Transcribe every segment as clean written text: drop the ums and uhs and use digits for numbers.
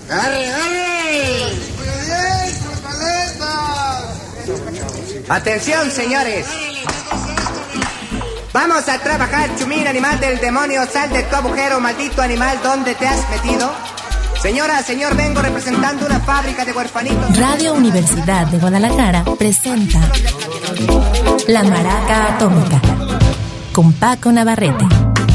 ¡Arre, arre! Atención, señores. Vamos a trabajar, chumín, animal del demonio. Sal de tu agujero, maldito animal. ¿Dónde te has metido? Señora, señor, vengo representando una fábrica de huerfanitos. Radio Universidad de Guadalajara presenta La Maraca Atómica con Paco Navarrete.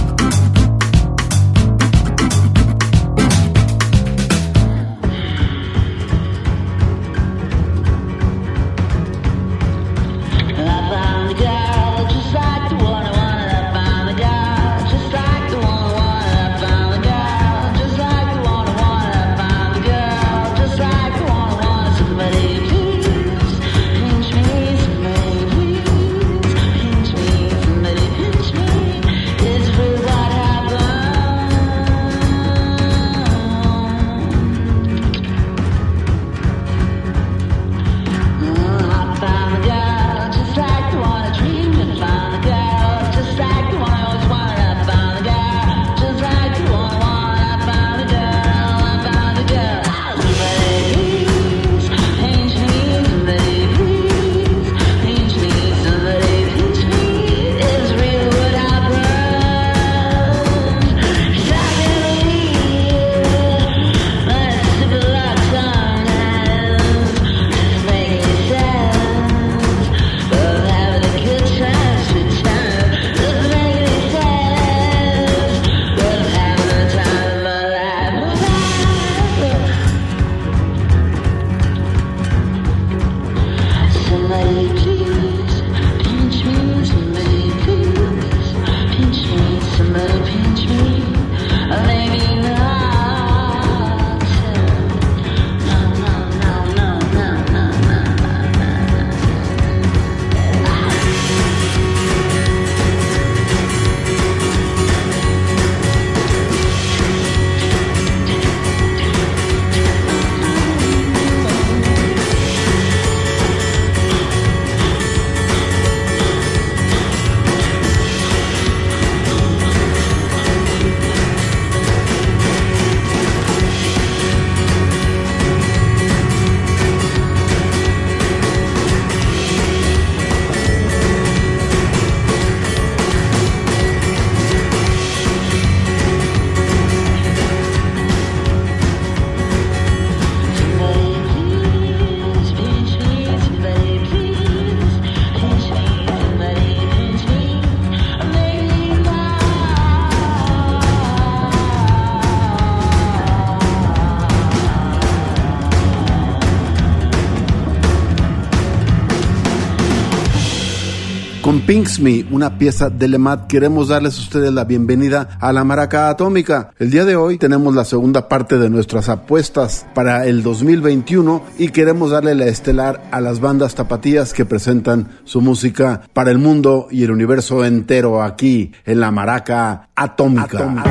Con Pinks Me, una pieza de Lemat, queremos darles a ustedes la bienvenida a la Maraca Atómica. El día de hoy tenemos la segunda parte de nuestras apuestas para el 2021 y queremos darle la estelar a las bandas tapatías que presentan su música para el mundo y el universo entero aquí en la Maraca Atómica.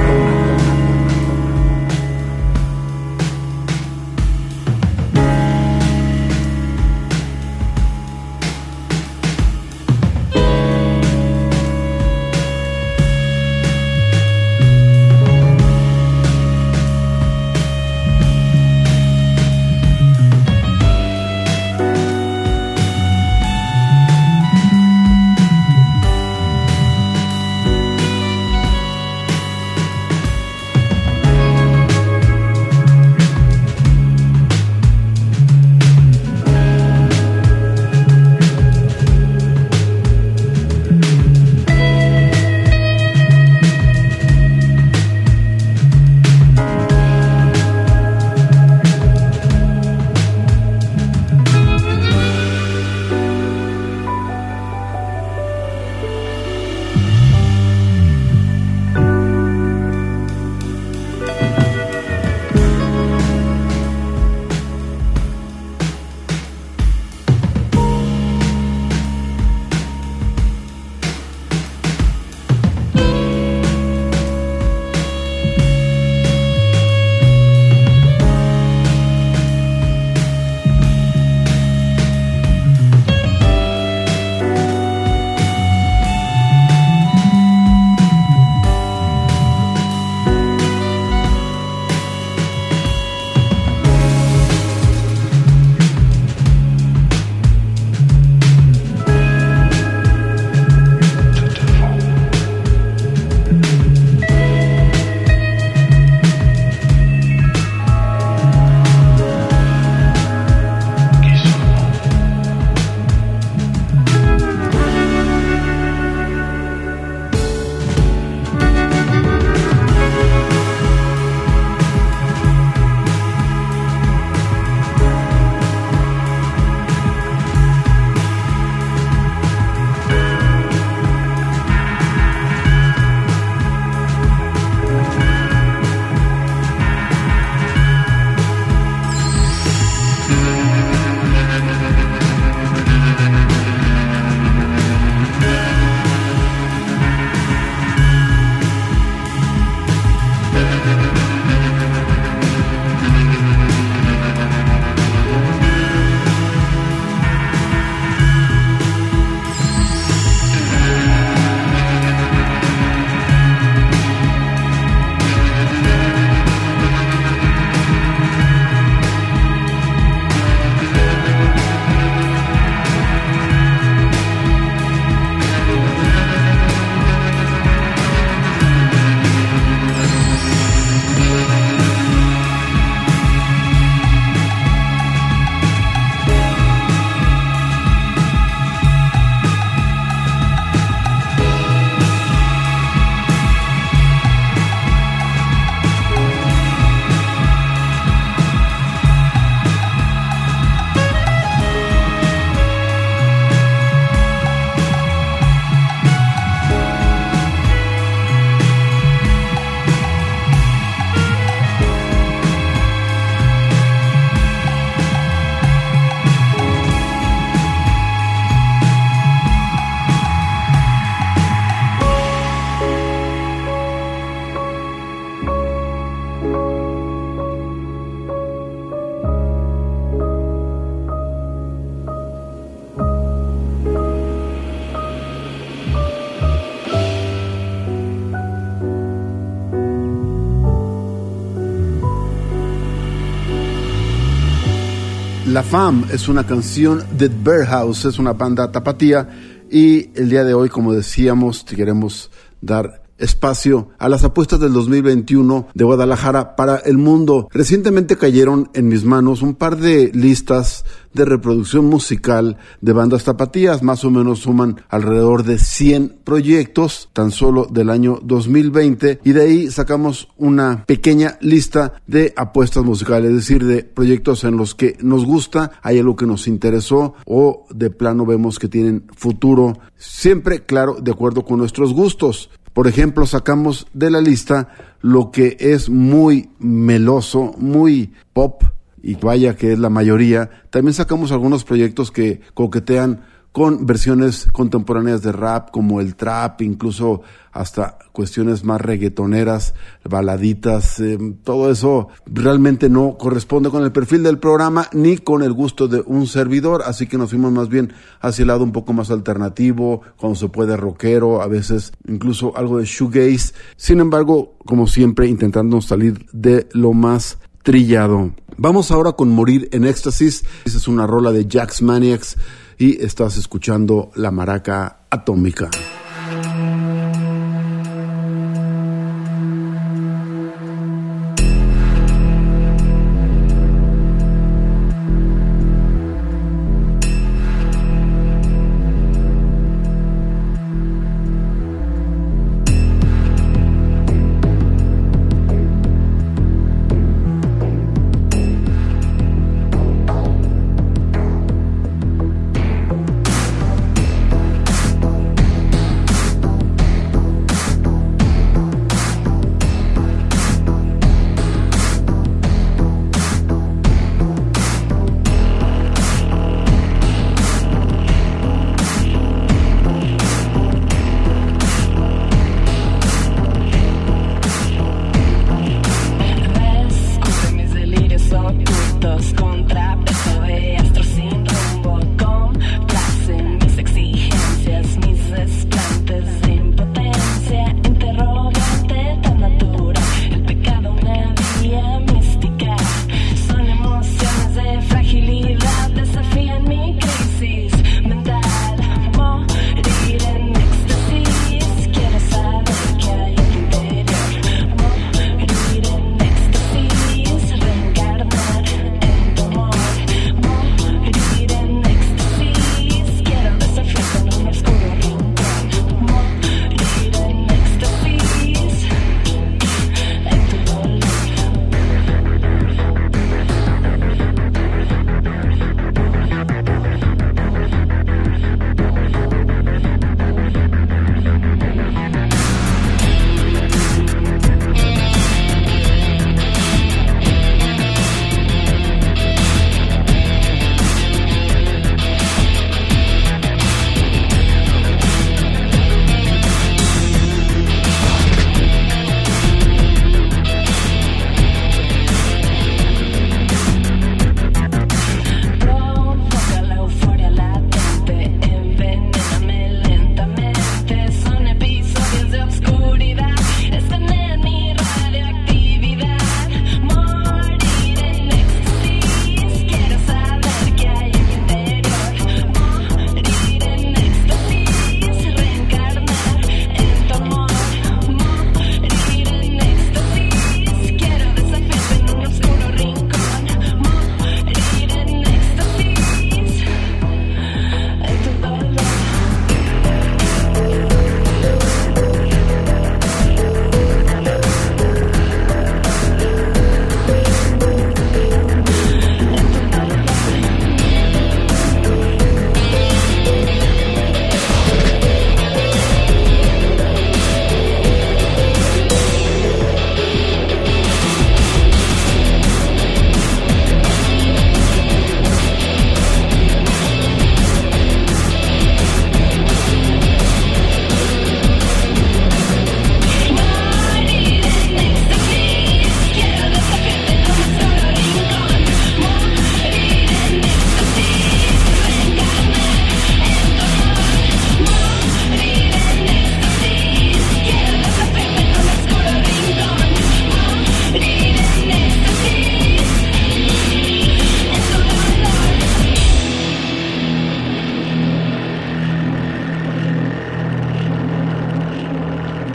La Femme es una canción de Bearhouse, es una banda tapatía, y el día de hoy, como decíamos, queremos dar espacio a las apuestas del 2021 de Guadalajara para el mundo. Recientemente cayeron en mis manos un par de listas de reproducción musical de bandas tapatías, más o menos suman alrededor de 100 proyectos tan solo del año 2020, y de ahí sacamos una pequeña lista de apuestas musicales, es decir, de proyectos en los que nos gusta, hay algo que nos interesó o de plano vemos que tienen futuro, siempre, claro, de acuerdo con nuestros gustos. Por ejemplo, sacamos de la lista lo que es muy meloso, muy pop, y vaya que es la mayoría. También sacamos algunos proyectos que coquetean con versiones contemporáneas de rap, como el trap, incluso hasta cuestiones más reggaetoneras, baladitas. Todo eso realmente no corresponde con el perfil del programa ni con el gusto de un servidor, así que nos fuimos más bien hacia el lado un poco más alternativo, cuando se puede rockero, a veces incluso algo de shoegaze. Sin embargo, como siempre, intentando salir de lo más trillado. Vamos ahora con Morir en Éxtasis. Esa es una rola de Jax Maniacs y estás escuchando La Maraca Atómica.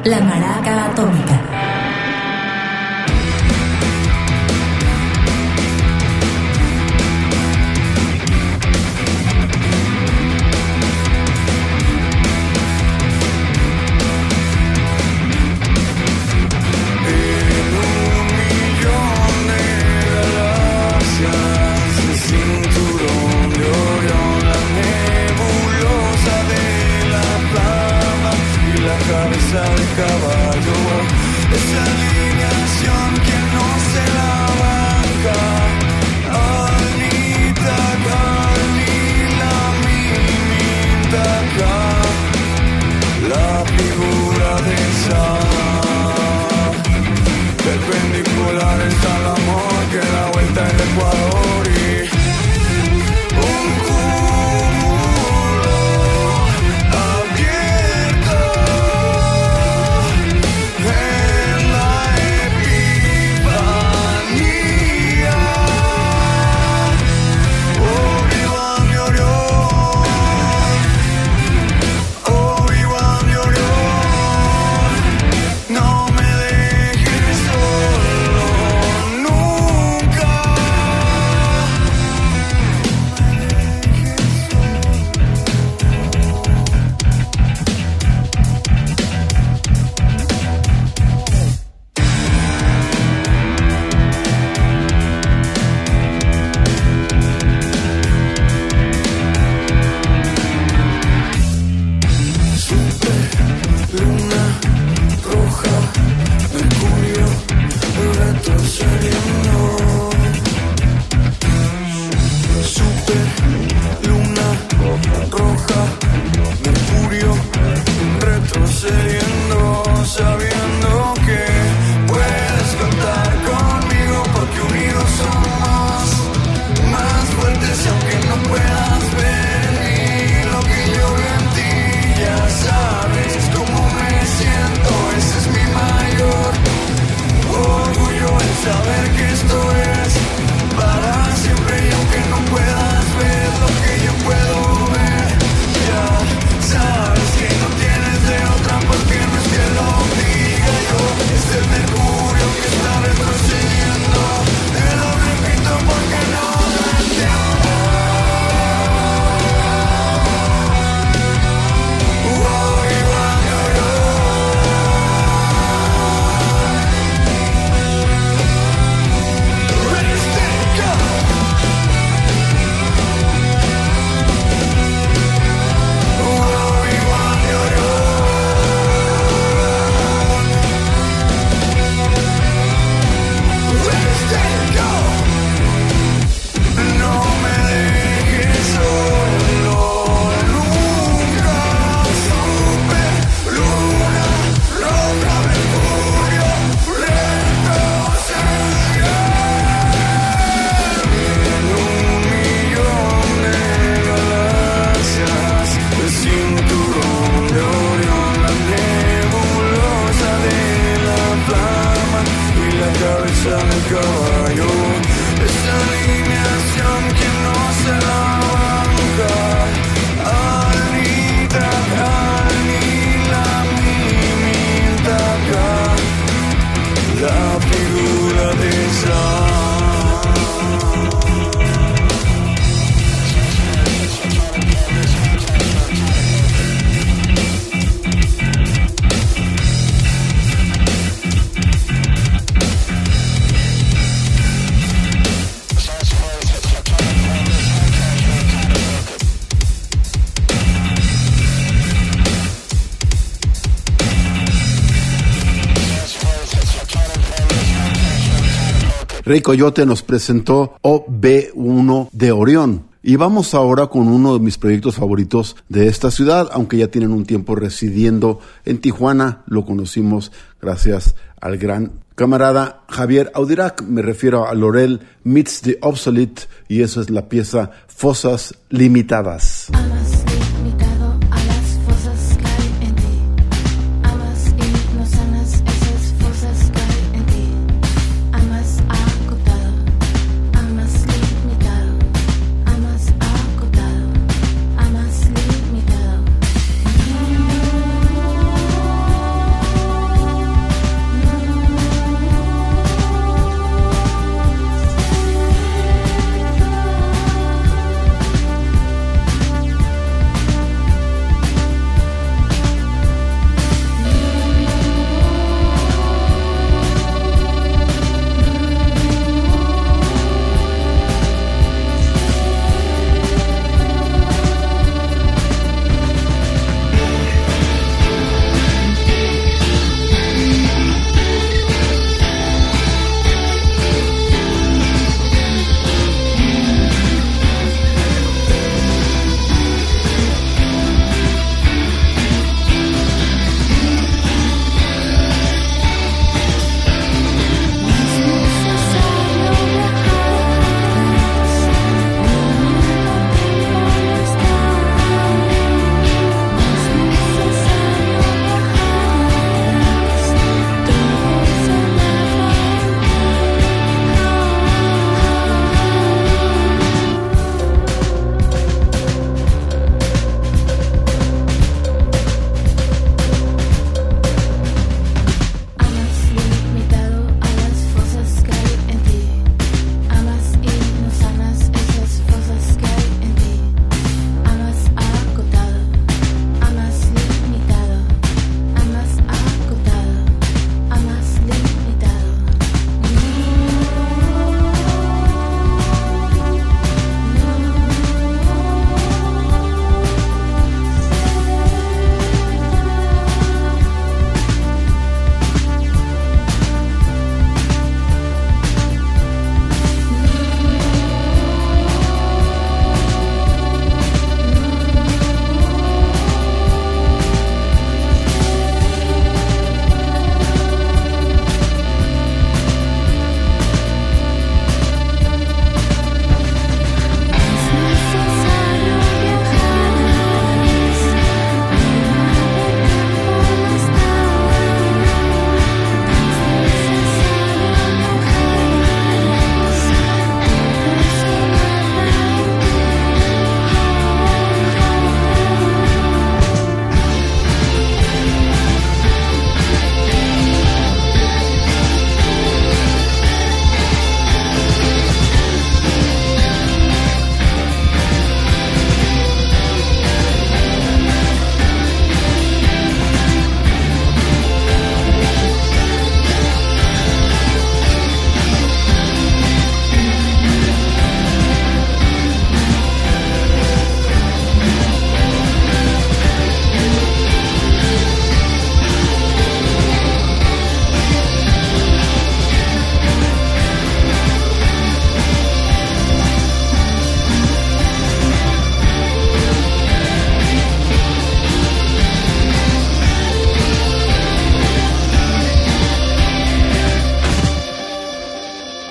La Maraca Atómica. Rey Coyote nos presentó OB1 de Orión. Y vamos ahora con uno de mis proyectos favoritos de esta ciudad, aunque ya tienen un tiempo residiendo en Tijuana. Lo conocimos gracias al gran camarada Javier Audirac. Me refiero a Laurel Meets the Obsolete, y eso es la pieza Fosas Limitadas.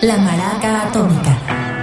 La Maraca Atómica.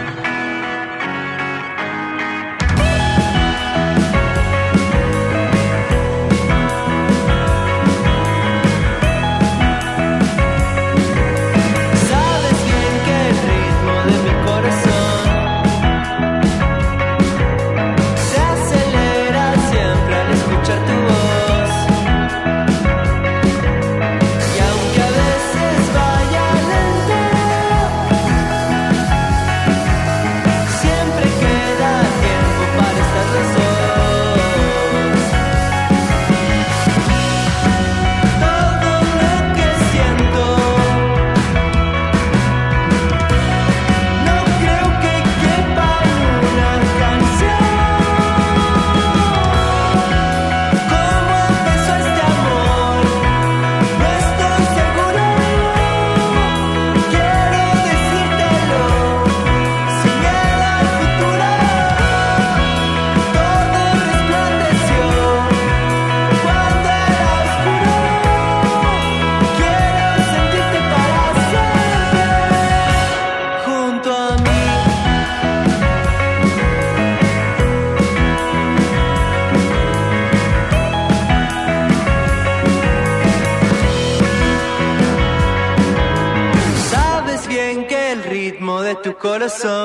Tu corazón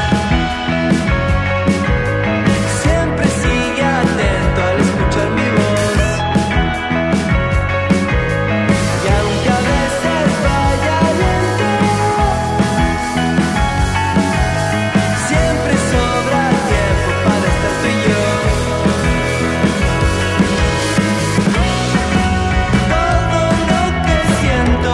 siempre sigue atento al escuchar mi voz, y aunque a veces vaya lento, siempre sobra tiempo para estar tú y yo. Todo lo que siento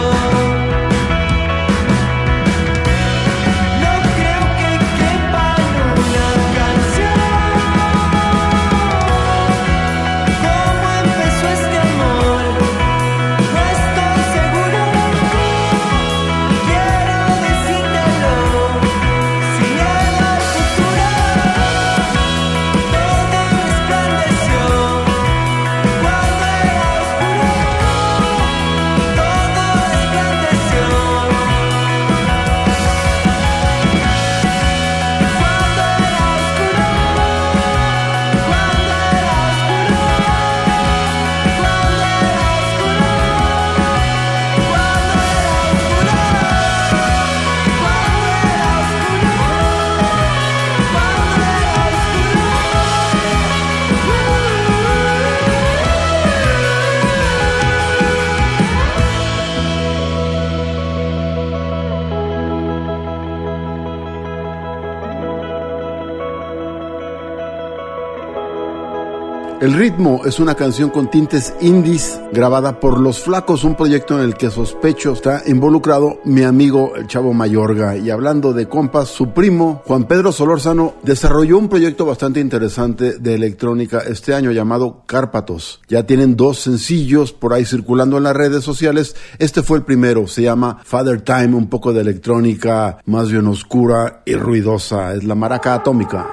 El ritmo es una canción con tintes indies grabada por Los Flacos, un proyecto en el que sospecho está involucrado mi amigo el Chavo Mayorga. Y hablando de compas, su primo Juan Pedro Solórzano desarrolló un proyecto bastante interesante de electrónica este año llamado Cárpatos. Ya tienen 2 sencillos por ahí circulando en las redes sociales. Este fue el primero, se llama Father Time, un poco de electrónica más bien oscura y ruidosa. Es La Maraca Atómica.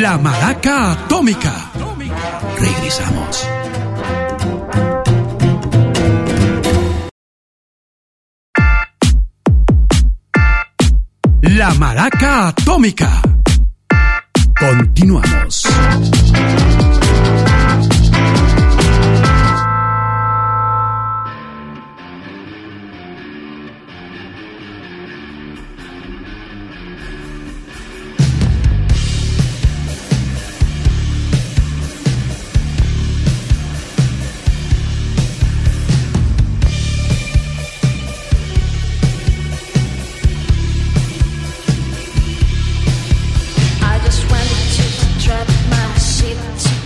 La Maraca Atómica. Regresamos. La Maraca Atómica. Continuamos. I just wanted to trap my shit.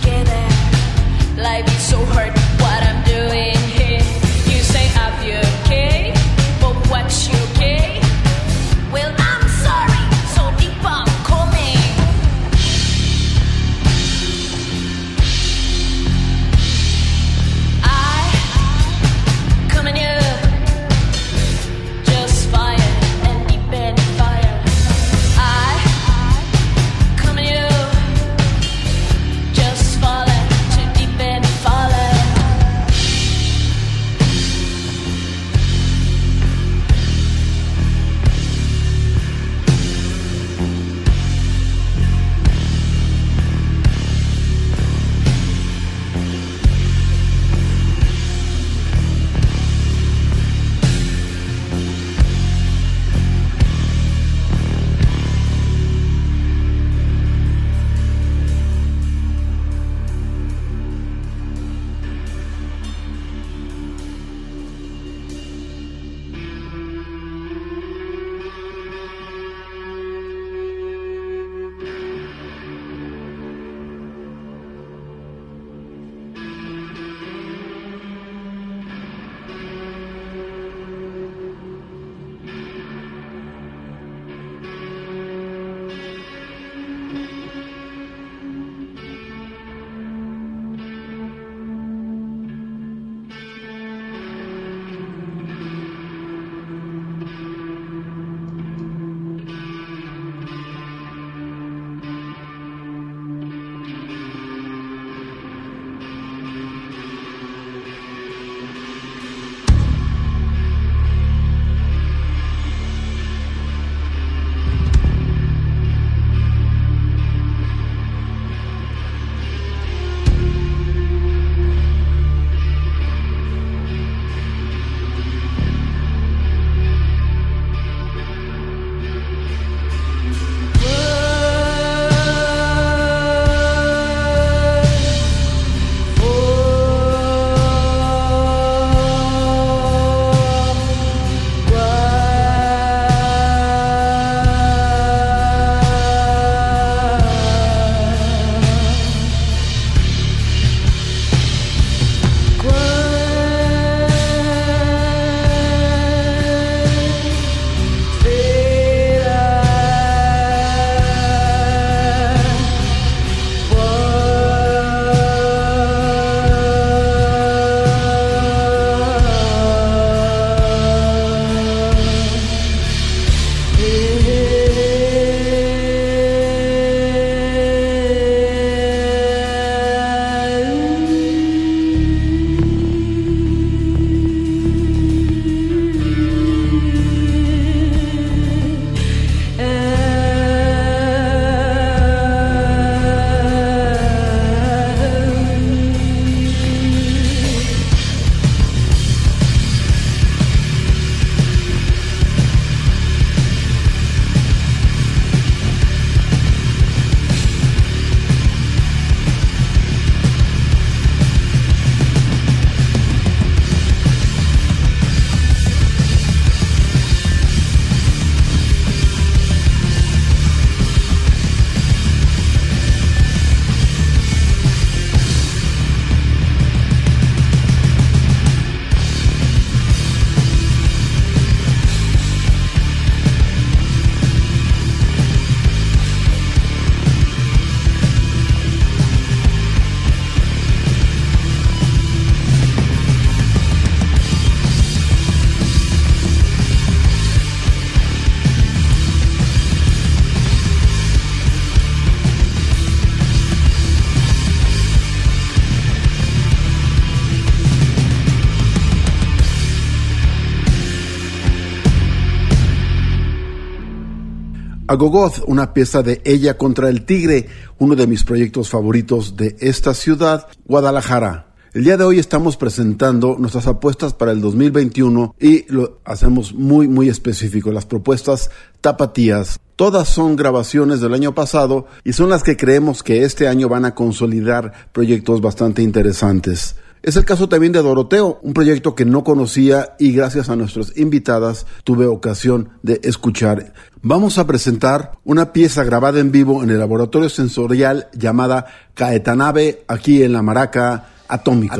Agogoth, una pieza de Ella contra el Tigre, uno de mis proyectos favoritos de esta ciudad, Guadalajara. El día de hoy estamos presentando nuestras apuestas para el 2021 y lo hacemos muy específico. Las propuestas tapatías, todas son grabaciones del año pasado y son las que creemos que este año van a consolidar proyectos bastante interesantes. Es el caso también de Doroteo, un proyecto que no conocía y gracias a nuestras invitadas tuve ocasión de escuchar. Vamos a presentar una pieza grabada en vivo en el laboratorio sensorial llamada Caetanave, aquí en la Maraca Atómica.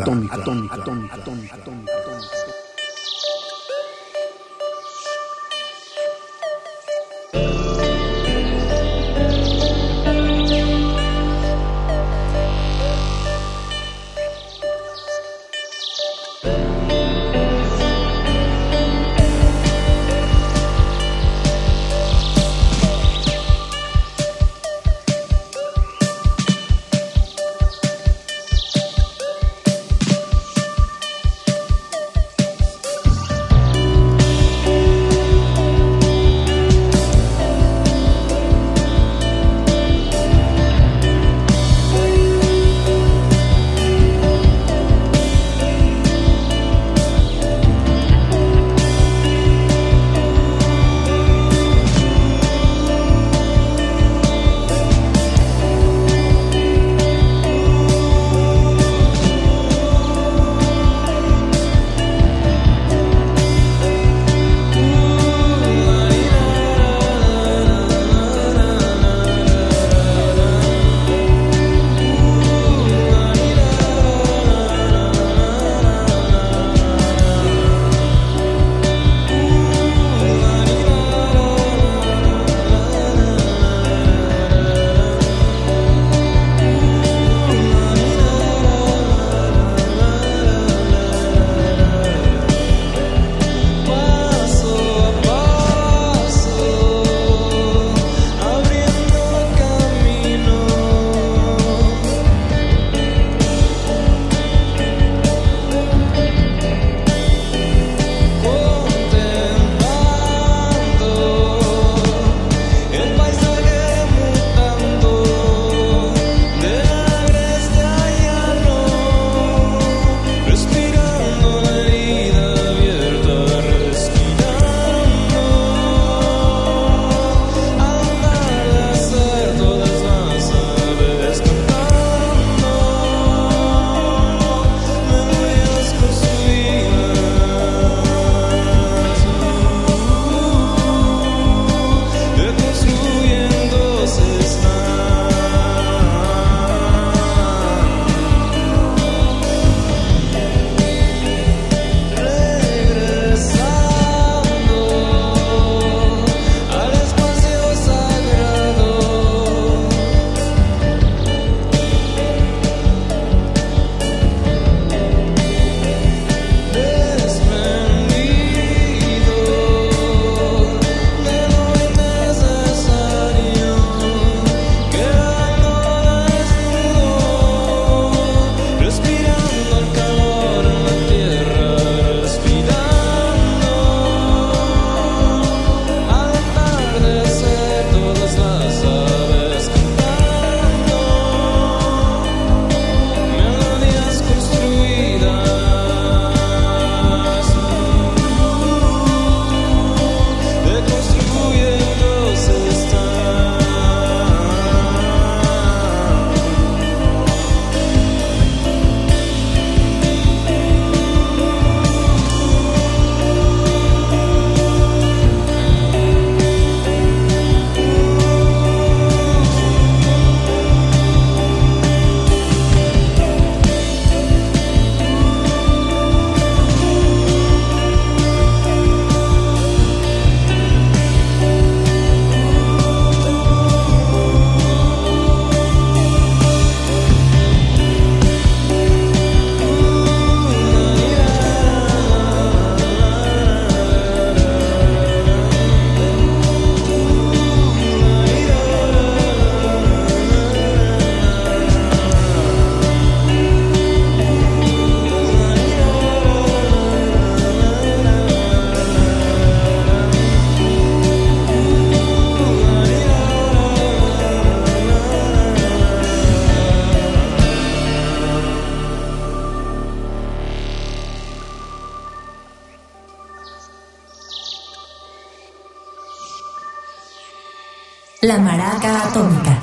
La Maraca Atómica.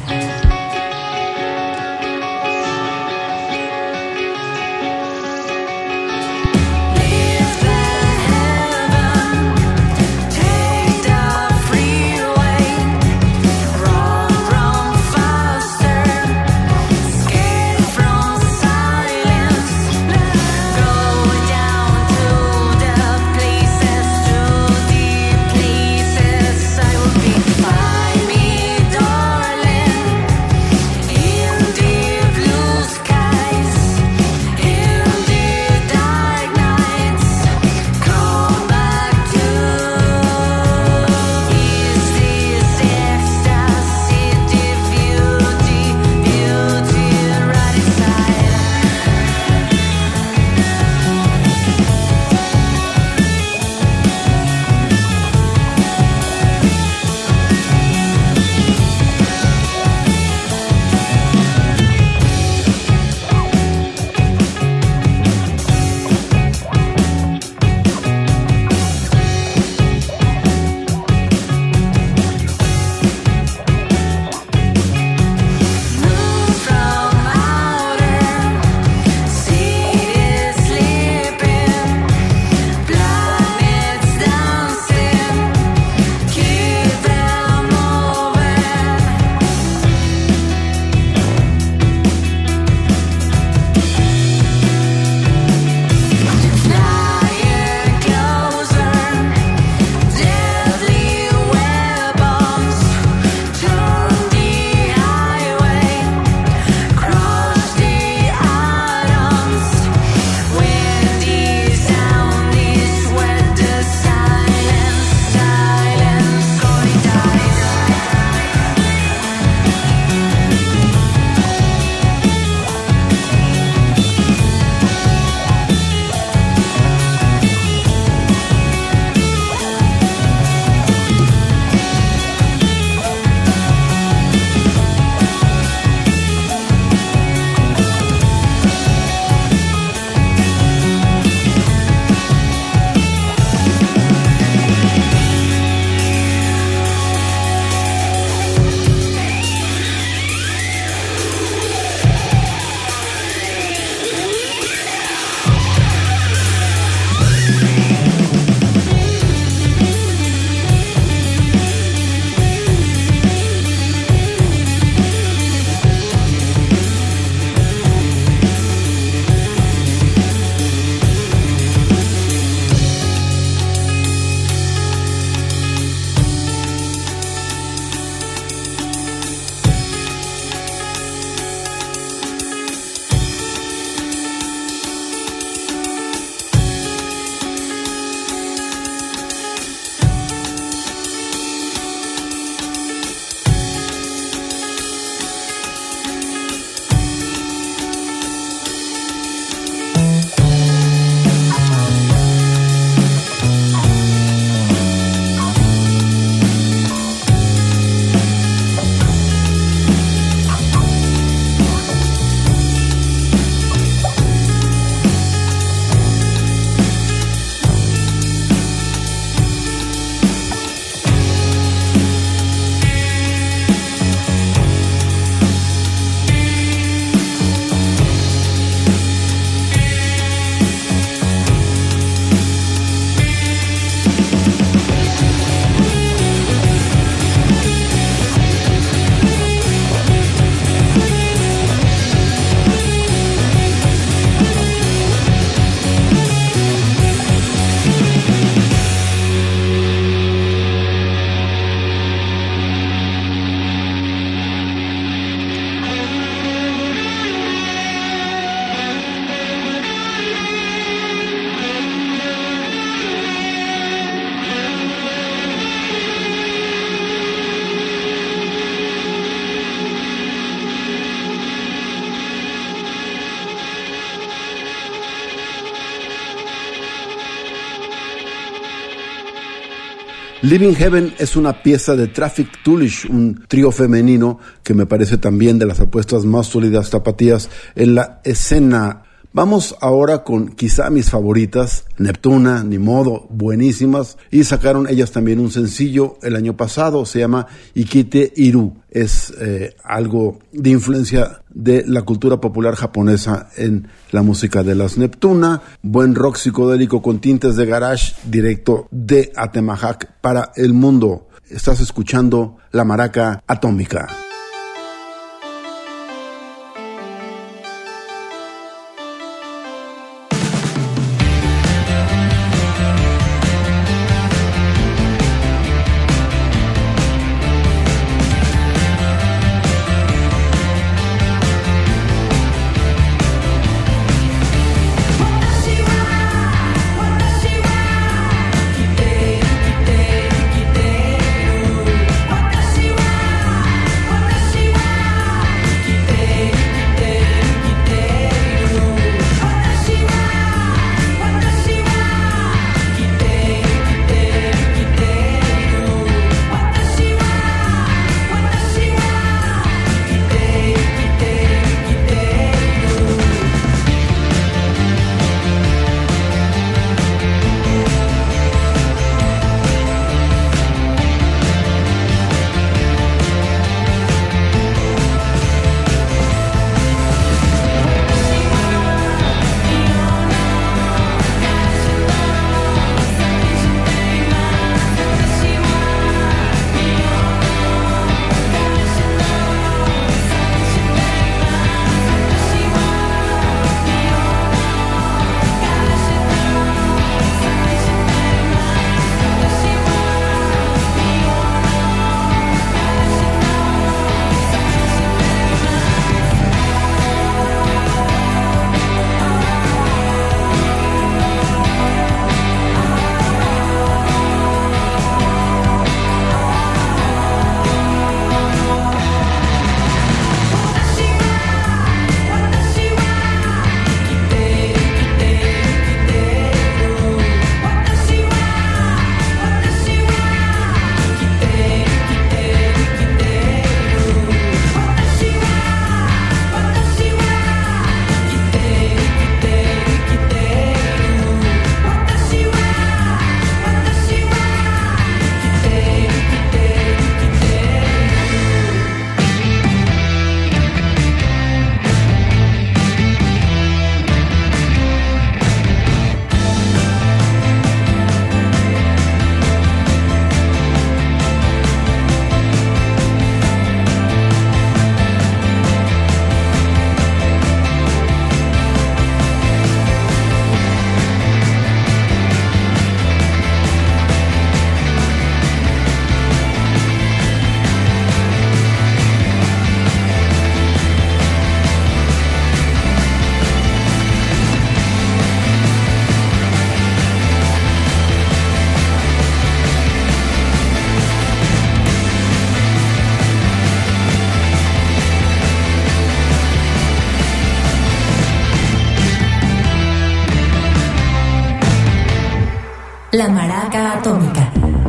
Living Heaven es una pieza de Traffic Toolish, un trío femenino que me parece también de las apuestas más sólidas tapatías en la escena Vamos ahora con quizá mis favoritas, Neptuna, Ni Modo, buenísimas, y sacaron ellas también un sencillo el año pasado, se llama Ikite Iru. Es algo de influencia de la cultura popular japonesa en la música de las Neptuna, buen rock psicodélico con tintes de garage directo de Atemajac para el mundo. Estás escuchando La Maraca Atómica. La Maraca Atómica.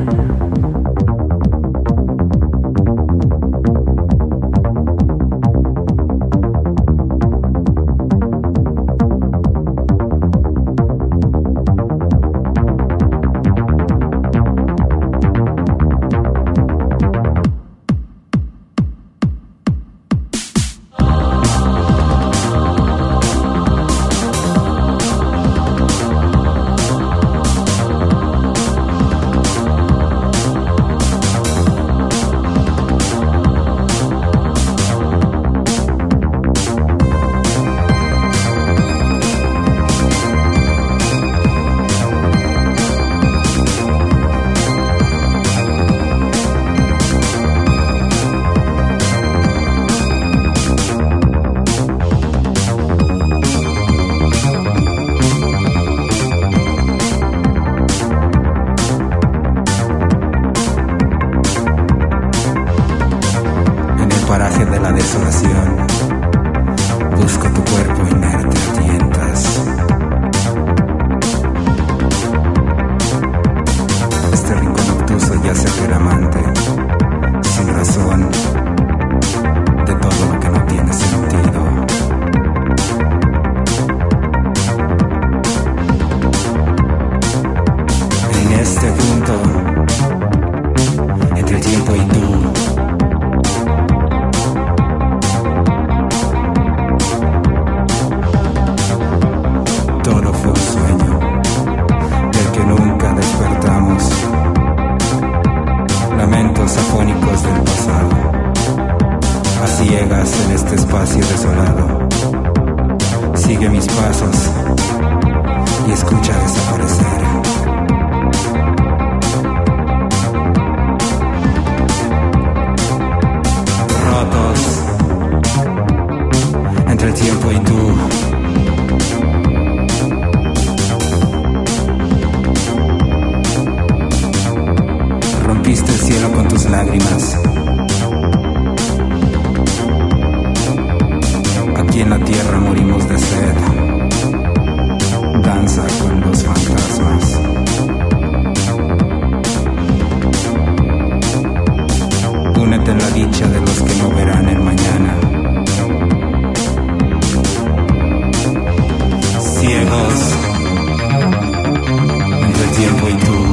paraje de la desolación, busco tu cuerpo inerte a tientas. Este rincón obtuso yace aquel amante, sin razón, de todo lo que no tiene sentido. ciegas en este espacio desolado. Sigue mis pasos y escucha desaparecer. Rotos entre el tiempo y tú. Rompiste el cielo con tus lágrimas. Aquí en la tierra morimos de sed. Danza con los fantasmas. Únete en la dicha de los que no verán el mañana. Ciegos entre el tiempo y tú.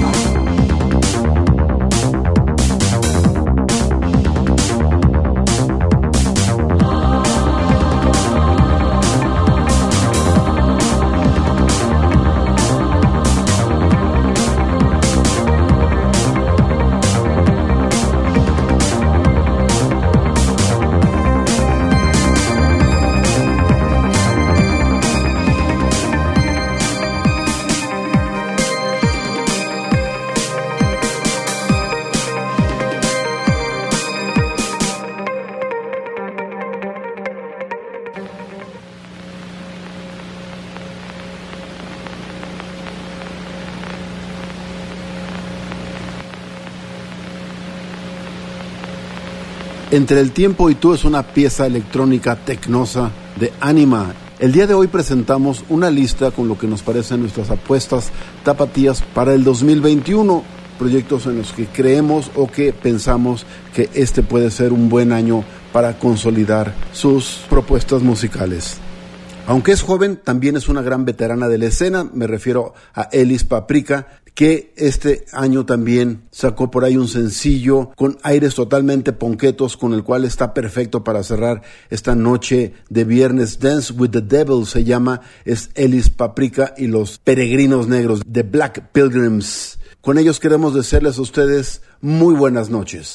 Entre el tiempo y tú es una pieza electrónica tecnosa de Anima. El día de hoy presentamos una lista con lo que nos parecen nuestras apuestas tapatías para el 2021, proyectos en los que creemos o que pensamos que este puede ser un buen año para consolidar sus propuestas musicales. Aunque es joven, también es una gran veterana de la escena. Me refiero a Elis Paprika, que este año también sacó por ahí un sencillo con aires totalmente ponquetos, con el cual está perfecto para cerrar esta noche de viernes. Dance with the Devil se llama, es Elis Paprika y los Peregrinos Negros de Black Pilgrims. Con ellos queremos desearles a ustedes muy buenas noches.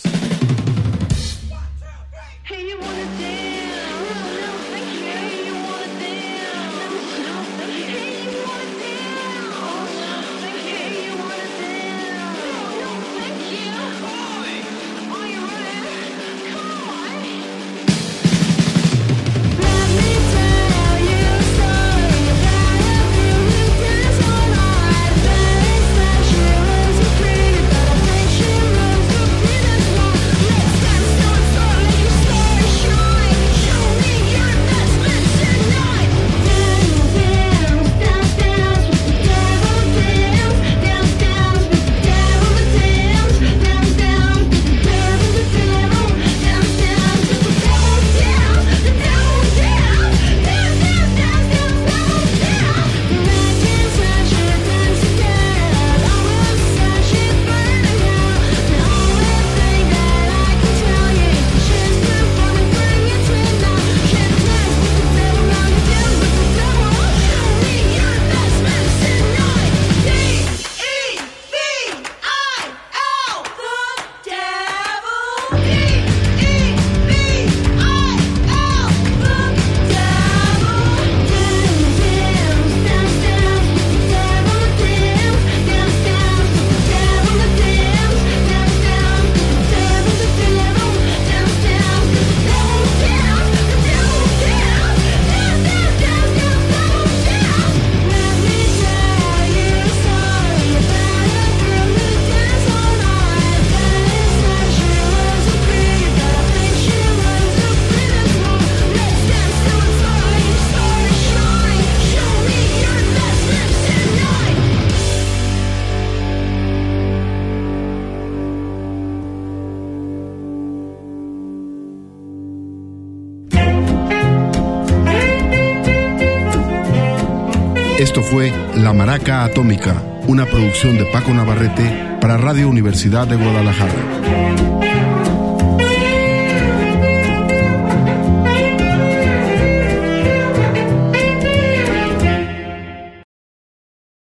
Esto fue La Maraca Atómica, una producción de Paco Navarrete para Radio Universidad de Guadalajara.